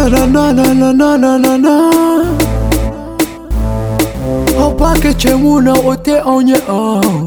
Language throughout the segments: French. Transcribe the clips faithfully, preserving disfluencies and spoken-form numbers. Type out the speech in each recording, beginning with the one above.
na na na na na na na na na. Opake chemuna ote onye oh.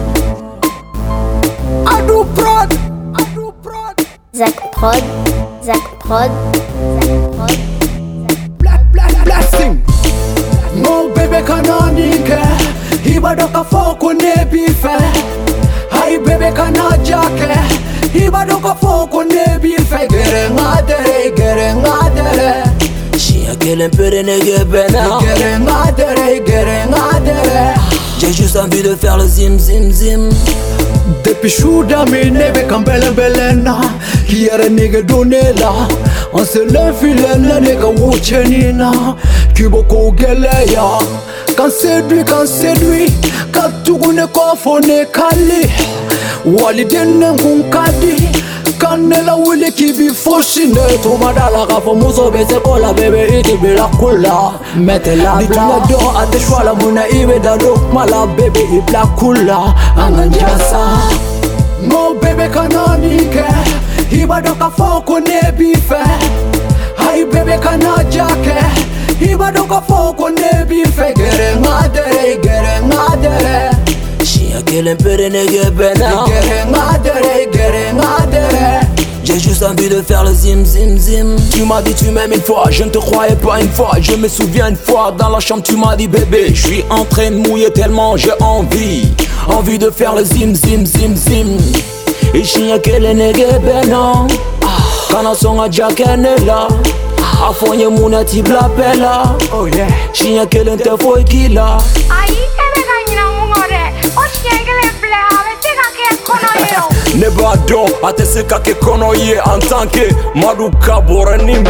Adu prod, Adu prod. Zach Prod, Zach Prod, Zach Prod. Black black blessing. Mo bebe kananike, ibadoka foko ne bife. Hai bebe kanajake, ibadoka foko ne bife. Gere ngadere, gere ngadere. She a killing pretty nigga bena. Gere ngadere, gere ngadere. J'ai juste envie de faire le zim zim zim. Depuis chouda mi nebe kambele belena. Kiere nigga donela. On se le file la nigga wuchenina. Kiboko geleya. Kan séduit, kan séduit. Kan tugune kofone kali. Wali denne ngunkadi. Kanela wili kibi foshine. Tumadala kafo muso bese kola bebe iti bila kula. Mete la bla. Ditula do ate shwala muna iwe dado. Mala bebe ibla kula. Anganjasa. Mo bebe kananike. Ibadoka foko ne bife. Hai bebe kanajake. Ibadoka foko ne bife. Gere ngadere, gere ngadere. She a killing pretty nigga bena. Gere ngadere, gere ngadere. J'ai juste envie de faire le zim zim zim. Tu m'as dit tu m'aimes une fois, je ne te croyais pas une fois. Je me souviens une fois dans la chambre tu m'as dit bébé, je suis en train de mouiller tellement j'ai envie. Envie de faire le zim zim zim zim. Et she a killing nigga bena. Kana songa jakenela. Afonye muna tibla bella. Oh yeah. She a killing te foi kila. Ay, ebe kanyina mungore. Oshiengele ble avesika ke kono yo. Nebado ateseka ke kono ye en tant que maduka boranimbe.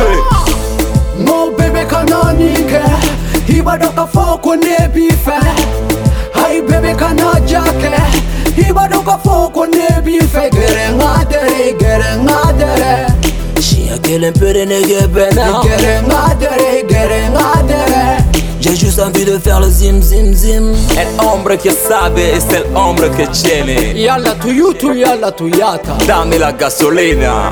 Mo bebe kananike. Ibadoka foko ne bife. Hai bebe kanajake. Ibadoka foko ne bife. Gere ngadere, gere ngadere. She a killing pretty nigga bena. Gere ngadere, gere ngadere. J'ai juste envie de faire le zim zim zim. El hombre que sabe es el hombre que tiene. Yalla tu yutu, yalla tu yata. Dame la gasolina.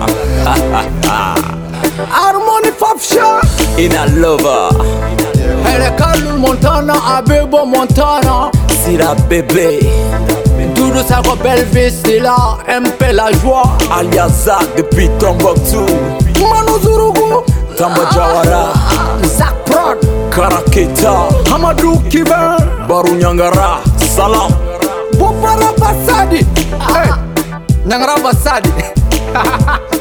Harmony Fafsha. Ina lover. Hele Kalul Montana, Abebo Montana. Sira bébé. Doudou Sako Belvis, c'est là, M P la joie. Aliaza depuis Tombouctou. Manu Zurugu. Tamba Jawara. Zach Prod. Karaketa. Hamadou Kiber. Barou Nyangara. Salam. Bopara Basadi. Hey, Nyangara Basadi.